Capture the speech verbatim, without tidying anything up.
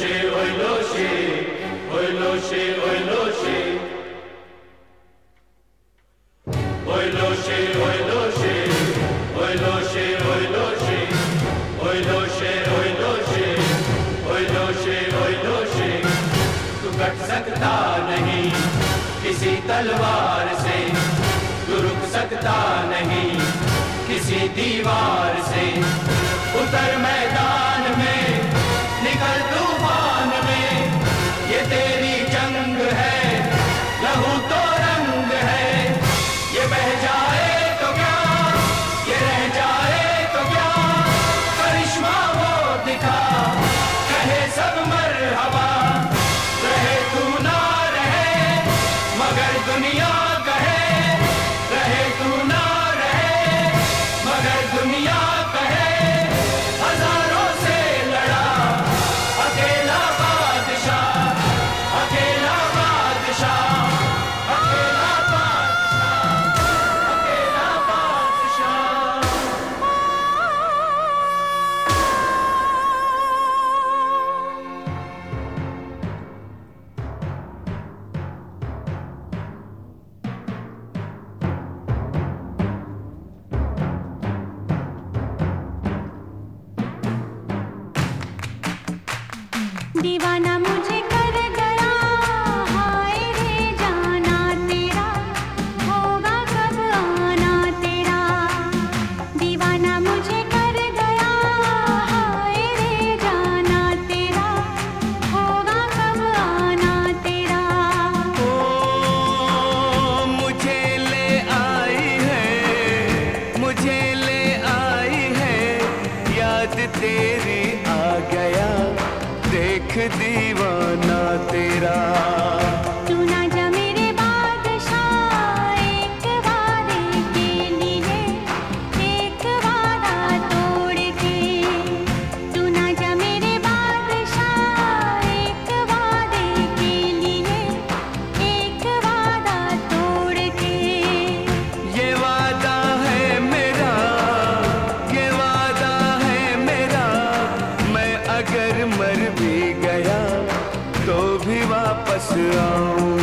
she, oi lo she, oi lo she, oi lo she. Oi lo she, oi lo she, oi lo she, oi lo she. Oi lo she, oi lo she, oi lo she, oi lo she. तू कट सकता नहीं किसी तलवार से, तू रुक सकता नहीं किसी दीवार से। उतर मैदान में, निकल तूफान में, ये तेरी जंग है, लहू तो रंग है। ये बह जाए तो क्या, ये रह जाए तो क्या, करिश्मा वो दिखा, कहे सब मरहबा। रहे तू ना रहे, मगर दुनिया कहे, रहे तू ना रहे, मगर दुनिया कहे। हजारों से लड़ा अकेला बादशाह, अकेला बादशाह, अकेला बादशाह, अकेला बादशाह। दीवाना मुझे कर गया, हाय रे जाना तेरा, होगा कब आना तेरा। दीवाना मुझे कर गया, हाय रे जाना तेरा, होगा कब आना तेरा। ओ मुझे ले आई है, मुझे ले आई है, याद तेरी आ गया, देख दीवाना तेरा। तू ना जा मेरे बादशाह, एक वादे के लिए, एक वादा तोड़ के। तू ना जा मेरे बादशाह, एक वादे के लिए, एक वादा तोड़ के। ये वादा है मेरा, ये वादा है मेरा, मैं अगर मर भी गया तो भी वापस आऊं।